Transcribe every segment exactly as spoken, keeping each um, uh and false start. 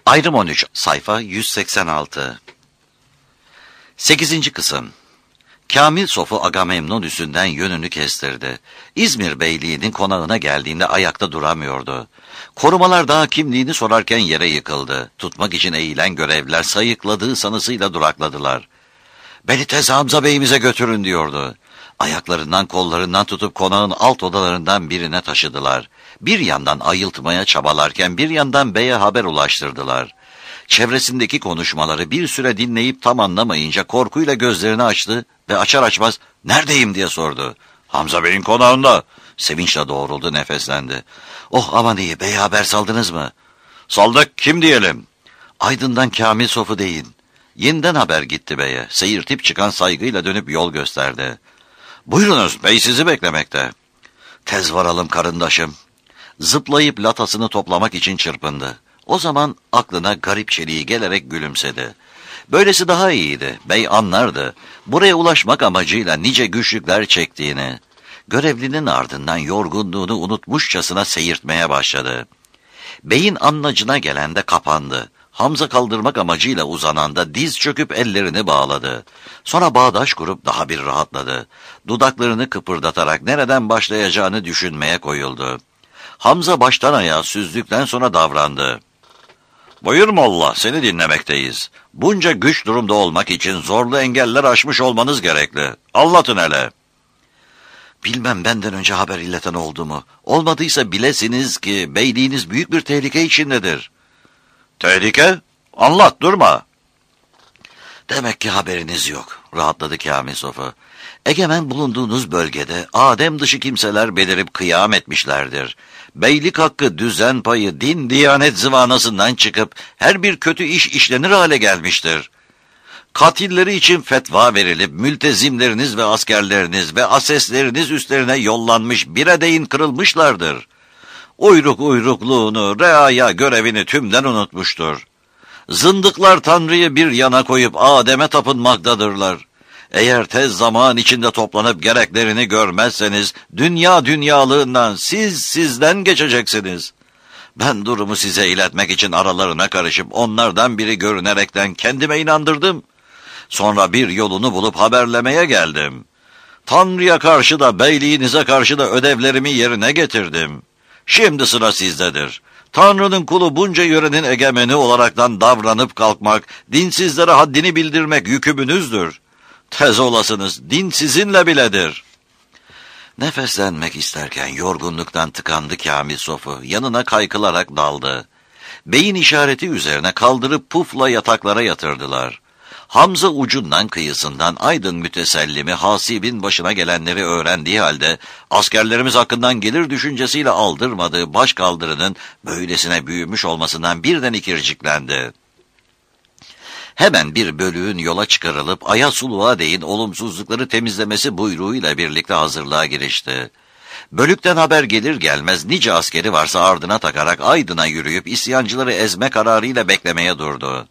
Ayrım on üç, sayfa yüz seksen altı. sekizinci kısım. Kamil Sofu Agamemnon üstünden yönünü kestirdi. İzmir Beyliği'nin konağına geldiğinde ayakta duramıyordu. Korumalar daha kimliğini sorarken yere yıkıldı. Tutmak için eğilen görevliler sayıkladığı sanısıyla durakladılar. "Beni tez Hamza Bey'imize götürün," diyordu. Ayaklarından kollarından tutup konağın alt odalarından birine taşıdılar. Bir yandan ayıltmaya çabalarken bir yandan beye haber ulaştırdılar. Çevresindeki konuşmaları bir süre dinleyip tam anlamayınca korkuyla gözlerini açtı ve açar açmaz "Neredeyim?" diye sordu. "Hamza Bey'in konağında." Sevinçle doğruldu, nefeslendi. "Oh aman iyi, beye haber saldınız mı?" "Saldık, kim diyelim?" "Aydın'dan Kamil Sofu deyin." Yeniden haber gitti beye. Seyirtip çıkan saygıyla dönüp yol gösterdi. "Buyurunuz, bey sizi beklemekte." "Tez varalım karındaşım." Zıplayıp latasını toplamak için çırpındı. O zaman aklına garip çeliği gelerek gülümsedi. Böylesi daha iyiydi. Bey anlardı. Buraya ulaşmak amacıyla nice güçlükler çektiğini. Görevlinin ardından yorgunluğunu unutmuşçasına seyirtmeye başladı. Beyin anlacına gelen de kapandı. Hamza kaldırmak amacıyla uzanan da diz çöküp ellerini bağladı. Sonra bağdaş kurup daha bir rahatladı. Dudaklarını kıpırdatarak nereden başlayacağını düşünmeye koyuldu. Hamza baştan ayağa süzdükten sonra davrandı. "Buyur Molla, seni dinlemekteyiz. Bunca güç durumda olmak için zorlu engeller aşmış olmanız gerekli. Anlatın hele." "Bilmem benden önce haber illeten oldu mu? Olmadıysa bilesiniz ki beyliğiniz büyük bir tehlike içindedir." "Tehlike? Anlat, durma." "Demek ki haberiniz yok," rahatladı Kamil Sofu. "Egemen bulunduğunuz bölgede Adem dışı kimseler belirip kıyam etmişlerdir. Beylik hakkı, düzen payı, din, diyanet zıvanasından çıkıp her bir kötü iş işlenir hale gelmiştir. Katilleri için fetva verilip mültezimleriniz ve askerleriniz ve asesleriniz üstlerine yollanmış bir edeğin kırılmışlardır. Uyruk uyrukluğunu, reaya görevini tümden unutmuştur. Zındıklar Tanrı'yı bir yana koyup Adem'e tapınmaktadırlar. Eğer tez zaman içinde toplanıp gereklerini görmezseniz, dünya dünyalığından siz sizden geçeceksiniz. Ben durumu size iletmek için aralarına karışıp onlardan biri görünerekten kendime inandırdım. Sonra bir yolunu bulup haberlemeye geldim. Tanrı'ya karşı da beyliğinize karşı da ödevlerimi yerine getirdim. Şimdi sıra sizdedir. Tanrı'nın kulu bunca yörenin egemeni olaraktan davranıp kalkmak, dinsizlere haddini bildirmek yükümünüzdür. Tez olasınız, din sizinle biledir." Nefeslenmek isterken yorgunluktan tıkandı Kamil Sofu, yanına kaykılarak daldı. Beyin işareti üzerine kaldırıp pufla yataklara yatırdılar. Hamza ucundan kıyısından Aydın mütesellimi Hasib'in başına gelenleri öğrendiği halde askerlerimiz hakkından gelir düşüncesiyle aldırmadığı baş kaldırının böylesine büyümüş olmasından birden ikirciklendi. Hemen bir bölüğün yola çıkarılıp Ayasuluğa değin olumsuzlukları temizlemesi buyruğuyla birlikte hazırlığa girişti. Bölükten haber gelir gelmez nice askeri varsa ardına takarak Aydın'a yürüyüp isyancıları ezme kararıyla beklemeye durdu.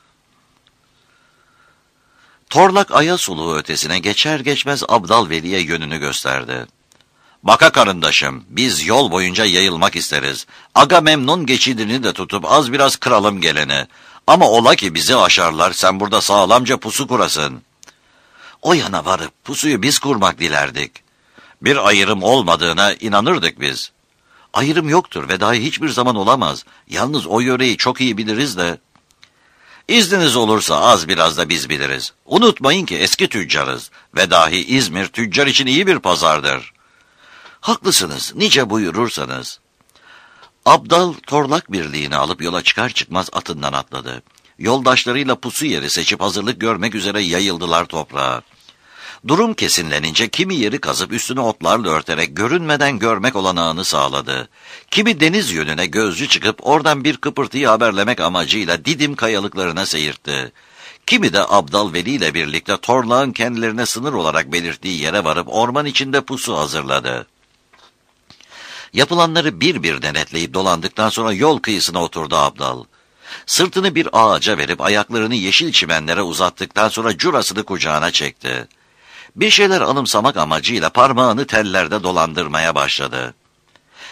Torlak Ayasuluğu ötesine geçer geçmez Abdal Veli'ye yönünü gösterdi. "Baka karındaşım, biz yol boyunca yayılmak isteriz. Agamemnon geçidini de tutup az biraz kıralım geleni. Ama ola ki bizi aşarlar, sen burada sağlamca pusu kurasın." "O yana varıp pusuyu biz kurmak dilerdik." "Bir ayrım olmadığına inanırdık biz." "Ayrım yoktur ve dahi hiçbir zaman olamaz. Yalnız o yöreyi çok iyi biliriz de." "İzniniz olursa az biraz da biz biliriz. Unutmayın ki eski tüccarız ve dahi İzmir tüccar için iyi bir pazardır." "Haklısınız, nice buyurursanız." Abdal Torlak birliğini alıp yola çıkar çıkmaz atından atladı. Yoldaşlarıyla pusu yeri seçip hazırlık görmek üzere yayıldılar toprağa. Durum kesinlenince kimi yeri kazıp üstüne otlarla örterek görünmeden görmek olanağını sağladı. Kimi deniz yönüne gözcü çıkıp oradan bir kıpırtıyı haberlemek amacıyla Didim kayalıklarına seyirtti. Kimi de Abdal Veli ile birlikte Torlak'ın kendilerine sınır olarak belirttiği yere varıp orman içinde pusu hazırladı. Yapılanları bir bir denetleyip dolandıktan sonra yol kıyısına oturdu Abdal. Sırtını bir ağaca verip ayaklarını yeşil çimenlere uzattıktan sonra curasını kucağına çekti. Bir şeyler anımsamak amacıyla parmağını tellerde dolandırmaya başladı.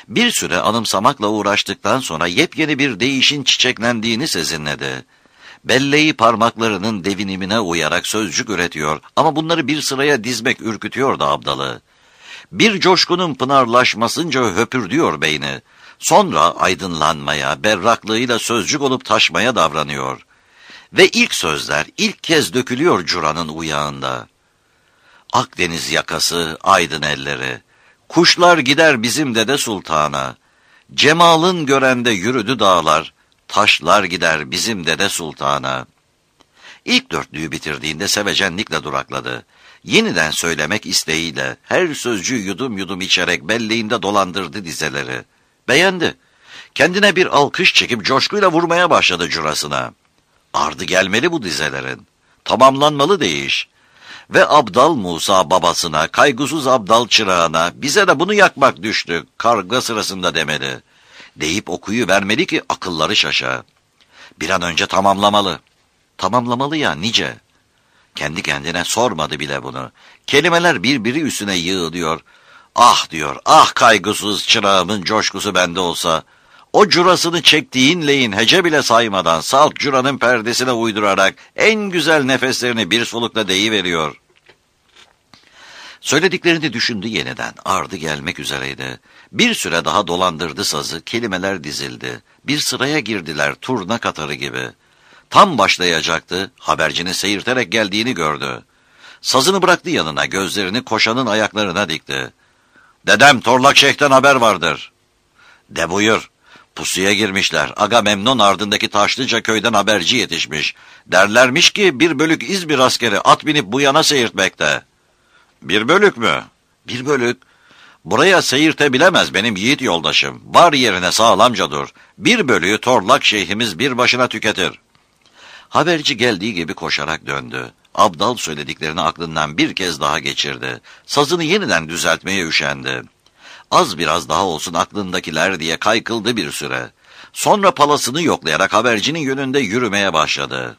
Bir süre anımsamakla uğraştıktan sonra yepyeni bir değişin çiçeklendiğini sezinledi. Belleği parmaklarının devinimine uyarak sözcük üretiyor ama bunları bir sıraya dizmek ürkütüyordu Abdal'ı. Bir coşkunun pınarlaşmasınca höpürdüyor beyni. Sonra aydınlanmaya, berraklığıyla sözcük olup taşmaya davranıyor. Ve ilk sözler ilk kez dökülüyor Cura'nın uyağında. Akdeniz yakası, aydın elleri. Kuşlar gider bizim Dede Sultan'a. Cemal'ın görende yürüdü dağlar. Taşlar gider bizim Dede Sultan'a. İlk dörtlüğü bitirdiğinde sevecenlikle durakladı. Yeniden söylemek isteğiyle her sözcüğü yudum yudum içerek belleğinde dolandırdı dizeleri. Beğendi. Kendine bir alkış çekip coşkuyla vurmaya başladı curasına. Ardı gelmeli bu dizelerin. Tamamlanmalı değiş. Ve Abdal Musa babasına, kaygısız Abdal çırağına, bize de bunu yakmak düştü, karga sırasında demedi. Deyip okuyu vermeli ki akılları şaşa. Bir an önce tamamlamalı. Tamamlamalı ya nice. Kendi kendine sormadı bile bunu. Kelimeler birbiri üstüne yığılıyor. Ah diyor, ah kaygısız çırağımın coşkusu bende olsa. O curasını çektiğin leyin hece bile saymadan salt curanın perdesine uydurarak en güzel nefeslerini bir solukla deyiveriyor. Söylediklerini düşündü yeniden. Ardı gelmek üzereydi. Bir süre daha dolandırdı sazı, kelimeler dizildi. Bir sıraya girdiler turna katarı gibi. Tam başlayacaktı, habercinin seyirterek geldiğini gördü. Sazını bıraktı yanına, gözlerini koşanın ayaklarına dikti. Dedem Torlak Şeyh'ten haber vardır. De buyur. Pusuya girmişler. Agamemnon ardındaki Taşlıca köyden haberci yetişmiş. Derlermiş ki bir bölük İzmir askeri at binip bu yana seyirtmekte. Bir bölük mü? Bir bölük. Buraya seyirtebilemez benim yiğit yoldaşım. Var yerine sağlamca dur. Bir bölüğü Torlak Şeyhimiz bir başına tüketir. Haberci geldiği gibi koşarak döndü. Abdal söylediklerini aklından bir kez daha geçirdi. Sazını yeniden düzeltmeye üşendi. Az biraz daha olsun aklındakiler diye kaykıldı bir süre. Sonra palasını yoklayarak habercinin yönünde yürümeye başladı.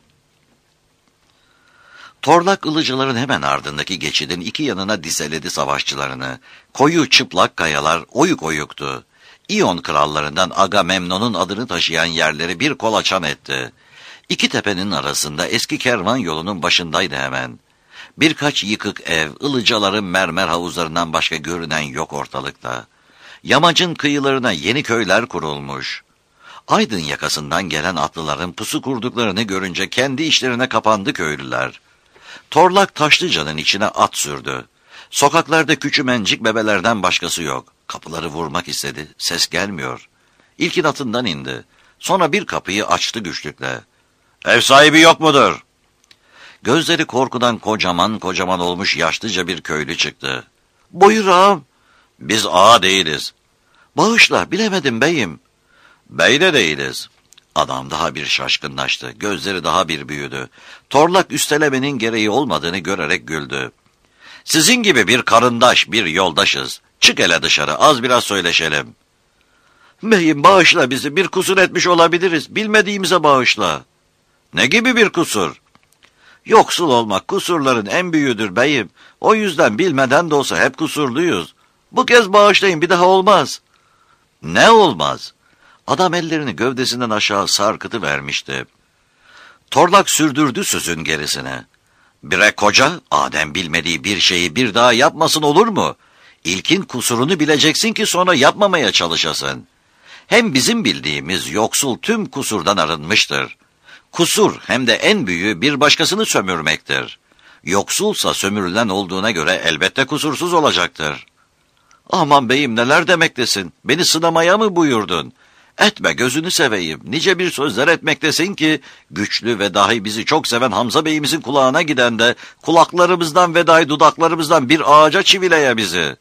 Torlak ılıcıların hemen ardındaki geçidin iki yanına dizeledi savaşçılarını. Koyu çıplak kayalar oyuk oyuktu. İyon krallarından Agamemnon'un adını taşıyan yerleri bir kolaçan etti. İki tepenin arasında eski kervan yolunun başındaydı hemen. Birkaç yıkık ev, ılıcaların mermer havuzlarından başka görünen yok ortalıkta. Yamacın kıyılarına yeni köyler kurulmuş. Aydın yakasından gelen atlıların pusu kurduklarını görünce kendi işlerine kapandı köylüler. Torlak Taşlıca'nın içine at sürdü. Sokaklarda küçümencik bebelerden başkası yok. Kapıları vurmak istedi, ses gelmiyor. İlkin atından indi. Sonra bir kapıyı açtı güçlükle. Ev sahibi yok mudur? Gözleri korkudan kocaman kocaman olmuş yaşlıca bir köylü çıktı. Buyur ağam. Biz ağa değiliz. Bağışla, bilemedim beyim. Bey de değiliz. Adam daha bir şaşkınlaştı. Gözleri daha bir büyüdü. Torlak üstelemenin gereği olmadığını görerek güldü. Sizin gibi bir karındaş, bir yoldaşız. Çık hele dışarı, az biraz söyleşelim. Beyim bağışla bizi, bir kusur etmiş olabiliriz. Bilmediğimize bağışla. Ne gibi bir kusur? Yoksul olmak kusurların en büyüğüdür beyim. O yüzden bilmeden de olsa hep kusurluyuz. Bu kez bağışlayın, bir daha olmaz. Ne olmaz? Adam ellerini gövdesinden aşağı sarkıtı vermişti. Torlak sürdürdü sözün gerisine. Bire koca, Adem bilmediği bir şeyi bir daha yapmasın olur mu? İlkin kusurunu bileceksin ki sonra yapmamaya çalışasın. Hem bizim bildiğimiz yoksul tüm kusurdan arınmıştır. Kusur hem de en büyüğü bir başkasını sömürmektir. Yoksulsa sömürülen olduğuna göre elbette kusursuz olacaktır. Aman beyim neler demektesin? Beni sınamaya mı buyurdun? Etme gözünü seveyim. Nice bir sözler etmektesin ki güçlü ve dahi bizi çok seven Hamza beyimizin kulağına giden de kulaklarımızdan ve dahi dudaklarımızdan bir ağaca çivileye bizi.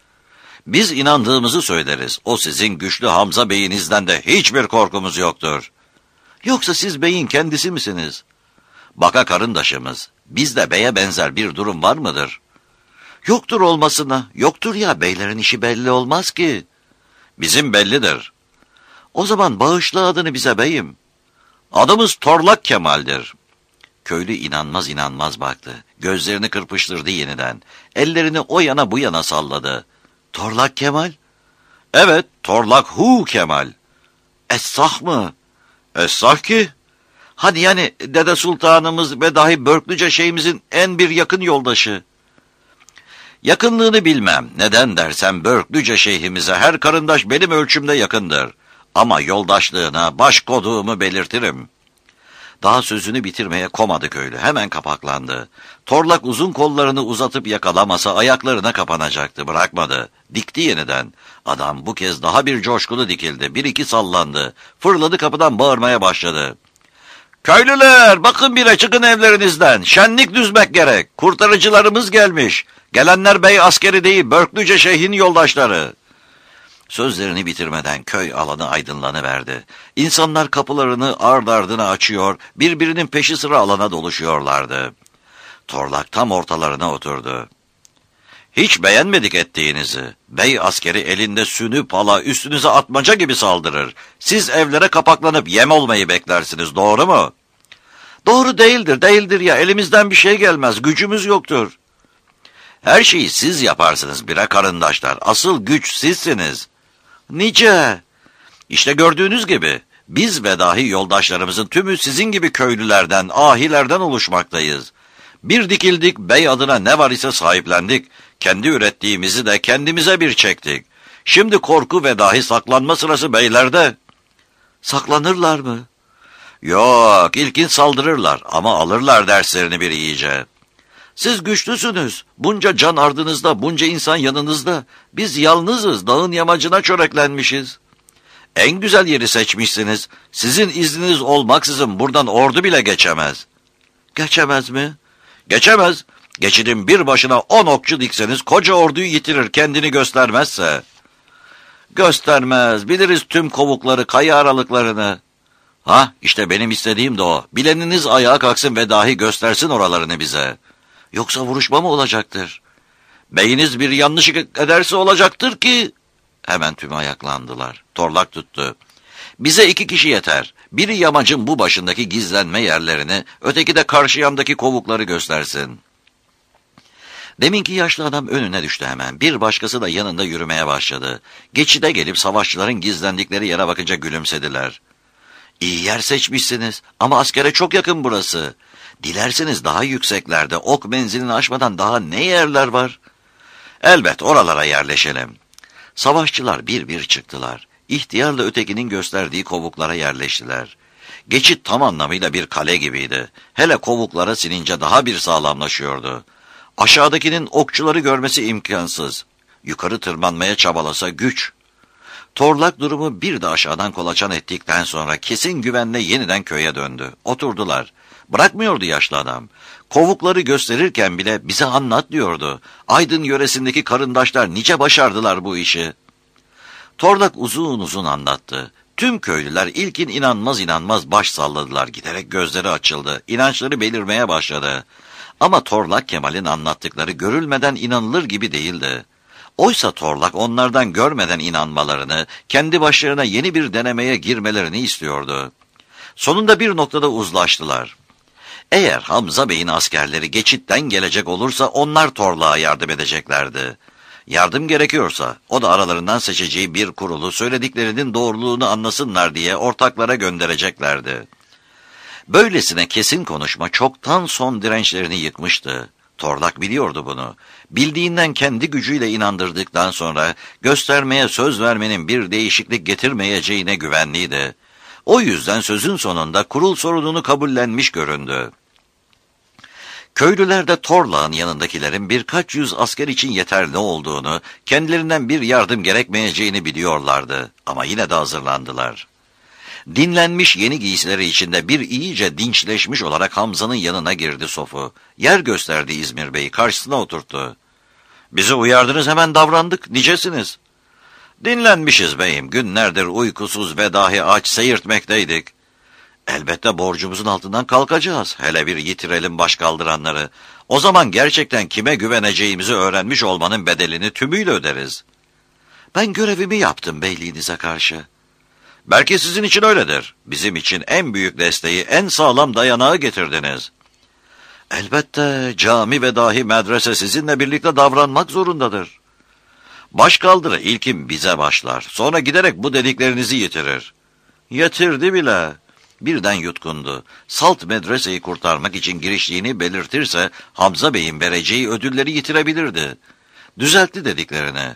Biz inandığımızı söyleriz. O sizin güçlü Hamza beyinizden de hiçbir korkumuz yoktur. Yoksa siz beyin kendisi misiniz? Baka karındaşımız, bizde beye benzer bir durum var mıdır? Yoktur olmasına, yoktur ya beylerin işi belli olmaz ki. Bizim bellidir. O zaman bağışla adını bize beyim. Adımız Torlak Kemal'dir. Köylü inanmaz inanmaz baktı. Gözlerini kırpıştırdı yeniden. Ellerini o yana bu yana salladı. Torlak Kemal? Evet, Torlak Hu Kemal. Essah mı? Essah ki. Hadi yani Dede Sultanımız ve dahi Börklüce şeyhimizin en bir yakın yoldaşı. Yakınlığını bilmem. Neden dersen Börklüce şeyhimize her karındaş benim ölçümde yakındır. Ama yoldaşlığına baş koduğumu belirtirim. Daha sözünü bitirmeye komadı köylü. Hemen kapaklandı. Torlak uzun kollarını uzatıp yakalamasa ayaklarına kapanacaktı. Bırakmadı. Dikti yeniden. Adam bu kez daha bir coşkulu dikildi. Bir iki sallandı. Fırladı kapıdan bağırmaya başladı. Köylüler bakın bire çıkın evlerinizden. Şenlik düzmek gerek. Kurtarıcılarımız gelmiş. Gelenler bey askeri değil Börklüce şeyhin yoldaşları. Sözlerini bitirmeden köy alanı aydınlanıverdi. İnsanlar kapılarını ard ardına açıyor, birbirinin peşi sıra alana doluşuyorlardı. Torlak tam ortalarına oturdu. Hiç beğenmedik ettiğinizi. Bey askeri elinde sünü pala üstünüze atmaca gibi saldırır. Siz evlere kapaklanıp yem olmayı beklersiniz, doğru mu? Doğru değildir, değildir ya, elimizden bir şey gelmez, gücümüz yoktur. Her şeyi siz yaparsınız bre karındaşlar, asıl güç sizsiniz. Nice? İşte gördüğünüz gibi biz ve dahi yoldaşlarımızın tümü sizin gibi köylülerden, ahilerden oluşmaktayız. Bir dikildik, bey adına ne var ise sahiplendik. Kendi ürettiğimizi de kendimize bir çektik. Şimdi korku ve dahi saklanma sırası beylerde. Saklanırlar mı? Yok, ilkin saldırırlar ama alırlar derslerini bir iyice. Siz güçlüsünüz. Bunca can ardınızda, bunca insan yanınızda. Biz yalnızız, dağın yamacına çöreklenmişiz. En güzel yeri seçmişsiniz. Sizin izniniz olmaksızın buradan ordu bile geçemez. Geçemez mi? Geçemez. Geçidin bir başına on okçu dikseniz koca orduyu yitirir kendini göstermezse. Göstermez. Biliriz tüm kovukları, kaya aralıklarını. Ha, işte benim istediğim de o. Bileniniz ayağa kalksın ve dahi göstersin oralarını bize. Yoksa vuruşma mı olacaktır? Beyiniz bir yanlışlık ederse olacaktır ki... Hemen tümü ayaklandılar. Torlak tuttu. Bize iki kişi yeter. Biri yamacın bu başındaki gizlenme yerlerini, öteki de karşı yandaki kovukları göstersin. Deminki yaşlı adam önüne düştü hemen. Bir başkası da yanında yürümeye başladı. Geçide gelip savaşçıların gizlendikleri yere bakınca gülümsediler. İyi yer seçmişsiniz ama askere çok yakın burası. Dilerseniz daha yükseklerde ok menzilini aşmadan daha ne yerler var? Elbet oralara yerleşelim. Savaşçılar bir bir çıktılar. İhtiyarla ötekinin gösterdiği kovuklara yerleştiler. Geçit tam anlamıyla bir kale gibiydi. Hele kovuklara sinince daha bir sağlamlaşıyordu. Aşağıdakinin okçuları görmesi imkansız. Yukarı tırmanmaya çabalasa güç. Torlak durumu bir de aşağıdan kolaçan ettikten sonra kesin güvenle yeniden köye döndü. Oturdular. Bırakmıyordu yaşlı adam. Kovukları gösterirken bile bize anlat diyordu. Aydın yöresindeki karındaşlar nice başardılar bu işi. Torlak uzun uzun anlattı. Tüm köylüler ilkin inanmaz inanmaz baş salladılar. Giderek gözleri açıldı. İnançları belirmeye başladı. Ama Torlak Kemal'in anlattıkları görülmeden inanılır gibi değildi. Oysa Torlak onlardan görmeden inanmalarını, kendi başlarına yeni bir denemeye girmelerini istiyordu. Sonunda bir noktada uzlaştılar. Eğer Hamza Bey'in askerleri geçitten gelecek olursa onlar Torlak'a yardım edeceklerdi. Yardım gerekiyorsa o da aralarından seçeceği bir kurulu söylediklerinin doğruluğunu anlasınlar diye ortaklara göndereceklerdi. Böylesine kesin konuşma çoktan son dirençlerini yıkmıştı. Torlak biliyordu bunu. Bildiğinden kendi gücüyle inandırdıktan sonra göstermeye söz vermenin bir değişiklik getirmeyeceğine güvenliydi. O yüzden sözün sonunda kurul sorununu kabullenmiş göründü. Köylüler de Torlak'ın yanındakilerin birkaç yüz asker için yeterli olduğunu, kendilerinden bir yardım gerekmeyeceğini biliyorlardı. Ama yine de hazırlandılar. Dinlenmiş yeni giysileri içinde bir iyice dinçleşmiş olarak Hamza'nın yanına girdi Sofu. Yer gösterdi İzmir Bey'i, karşısına oturttu. Bizi uyardınız hemen davrandık, nicesiniz? Dinlenmişiz beyim, günlerdir uykusuz ve dahi aç seyirtmekteydik. Elbette borcumuzun altından kalkacağız, hele bir yitirelim baş kaldıranları. O zaman gerçekten kime güveneceğimizi öğrenmiş olmanın bedelini tümüyle öderiz. Ben görevimi yaptım beyliğinize karşı. Belki sizin için öyledir. Bizim için en büyük desteği, en sağlam dayanağı getirdiniz. Elbette cami ve dahi medrese sizinle birlikte davranmak zorundadır. Başkaldırı ilkin bize başlar. Sonra giderek bu dediklerinizi yitirir. Yitirdi bile. Birden yutkundu. Salt medreseyi kurtarmak için giriştiğini belirtirse Hamza Bey'in vereceği ödülleri yitirebilirdi. Düzeltti dediklerini.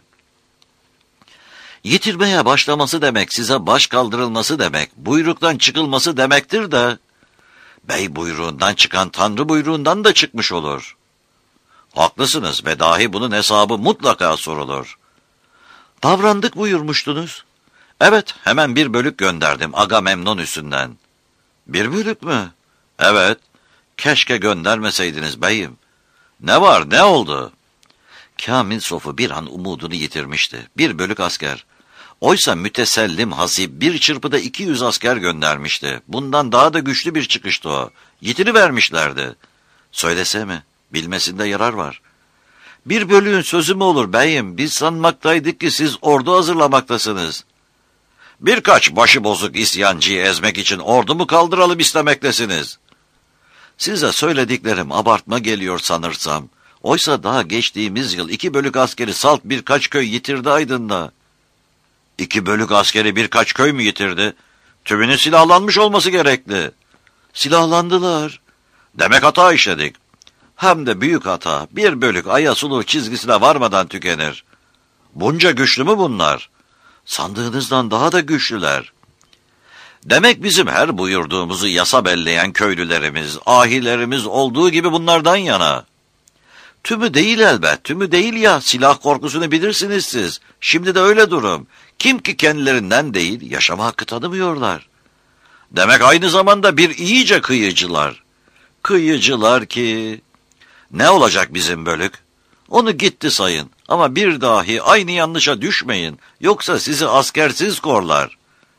Yitirmeye başlaması demek size baş kaldırılması demek, buyruktan çıkılması demektir de, bey buyruğundan çıkan Tanrı buyruğundan da çıkmış olur. Haklısınız ve dahi bunun hesabı mutlaka sorulur. Davrandık buyurmuştunuz. Evet, hemen bir bölük gönderdim Agamemnon üstünden. Bir bölük mü? Evet, keşke göndermeseydiniz beyim. Ne var, ne oldu? Kamil Sofu bir an umudunu yitirmişti. Bir bölük asker. Oysa mütesellim hasip bir çırpıda iki yüz asker göndermişti. Bundan daha da güçlü bir çıkıştı o. Yitini vermişlerdi. Söylese mi? Bilmesinde yarar var. Bir bölüğün sözü mü olur beyim? Biz sanmaktaydık ki siz ordu hazırlamaktasınız. Birkaç başı bozuk isyancıyı ezmek için ordumu kaldıralım istemektesiniz. Size söylediklerim abartma geliyor sanırsam. Oysa daha geçtiğimiz yıl iki bölük askeri salt birkaç köy yitirdi Aydın'da. İki bölük askeri birkaç köy mü yitirdi? Tümünün silahlanmış olması gerekli. Silahlandılar. Demek hata işledik. Hem de büyük hata. Bir bölük Ayasulu çizgisine varmadan tükenir. Bunca güçlü mü bunlar? Sandığınızdan daha da güçlüler. Demek bizim her buyurduğumuzu yasa belleyen köylülerimiz, ahilerimiz olduğu gibi bunlardan yana. Tümü değil elbet, tümü değil ya, silah korkusunu bilirsiniz siz. Şimdi de öyle durum. Kim ki kendilerinden değil, yaşama hakkı tanımıyorlar. Demek aynı zamanda bir iyice kıyıcılar. Kıyıcılar ki... Ne olacak bizim bölük? Onu gitti sayın. Ama bir dahi aynı yanlışa düşmeyin. Yoksa sizi askersiz korlar.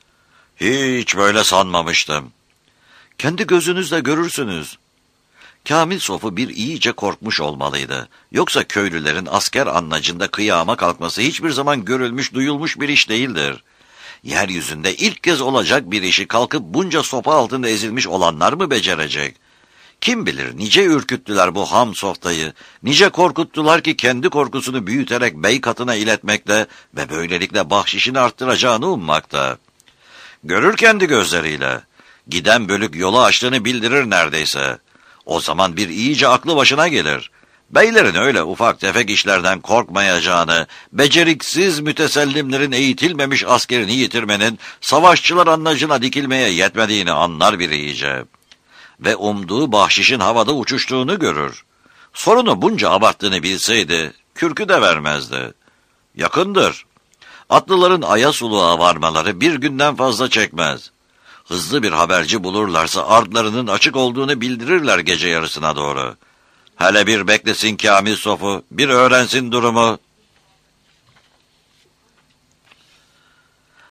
Hiç böyle sanmamıştım. Kendi gözünüzle görürsünüz. Kamil Sofu bir iyice korkmuş olmalıydı. Yoksa köylülerin asker anlacında kıyama kalkması hiçbir zaman görülmüş, duyulmuş bir iş değildir. Yeryüzünde ilk kez olacak bir işi kalkıp bunca sopa altında ezilmiş olanlar mı becerecek? Kim bilir nice ürküttüler bu ham softayı, nice korkuttular ki kendi korkusunu büyüterek bey katına iletmekte ve böylelikle bahşişini arttıracağını ummakta. Görür kendi gözleriyle. Giden bölük yolu açtığını bildirir neredeyse. O zaman bir iyice aklı başına gelir. Beylerin öyle ufak tefek işlerden korkmayacağını, beceriksiz mütesellimlerin eğitilmemiş askerini yitirmenin savaşçılar anlayışına dikilmeye yetmediğini anlar bir iyice. Ve umduğu bahşişin havada uçuştuğunu görür. Sorunu bunca abarttığını bilseydi, kürkü de vermezdi. Yakındır. Atlıların Ayasuluğa varmaları bir günden fazla çekmez. Hızlı bir haberci bulurlarsa ardlarının açık olduğunu bildirirler gece yarısına doğru. Hele bir beklesin Kamil Sofu, bir öğrensin durumu.